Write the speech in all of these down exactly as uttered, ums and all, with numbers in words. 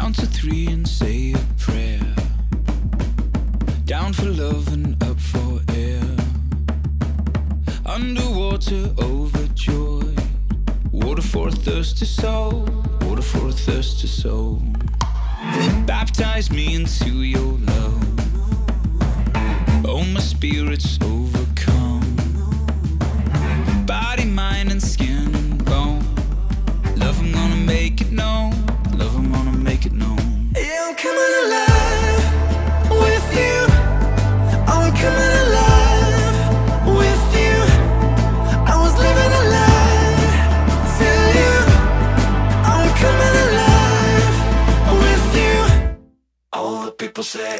count to three and say a prayer. Down for love and up for air. Underwater, overjoyed. Water for a thirsty soul. Water for a thirsty soul. Baptize me into your love. Oh, my spirit's overcome. Body, mind, and skin and bone. Love, I'm gonna make it known. Love, I'm gonna make it known. Yeah, I'm coming alive with you. I'm coming alive with you. I was living a lie till you. I'm coming alive with you. All the people say,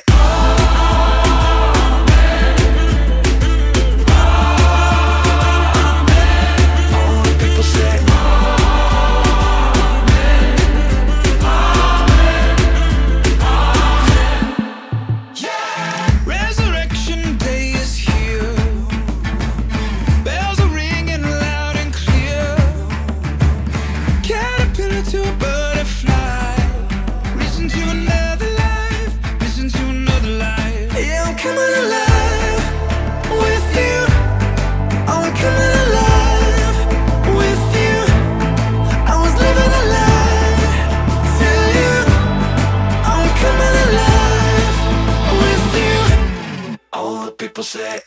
to a butterfly. Listen to another life. Listen to another life. yeah, I'm coming alive with you. I'm coming alive with you. I was living a lie till you. I'm coming alive with you. All the people say,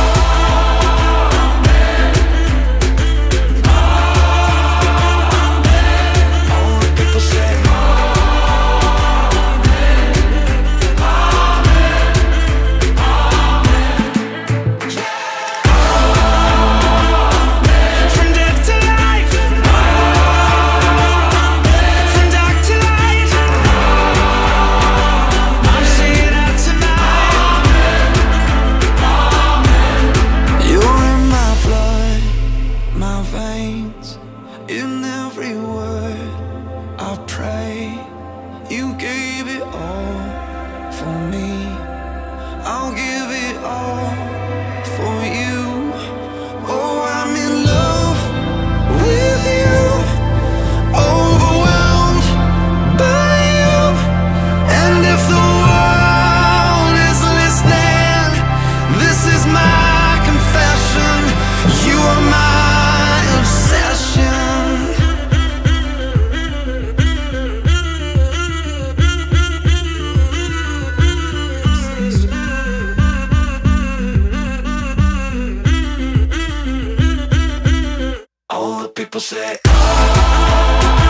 in every word I pray. You gave it all for me. I'll give it all for you. Oh, I'm in love with you, overwhelmed by you. And if the world is listening, this is my confession. You are my obsession. All the people say, oh.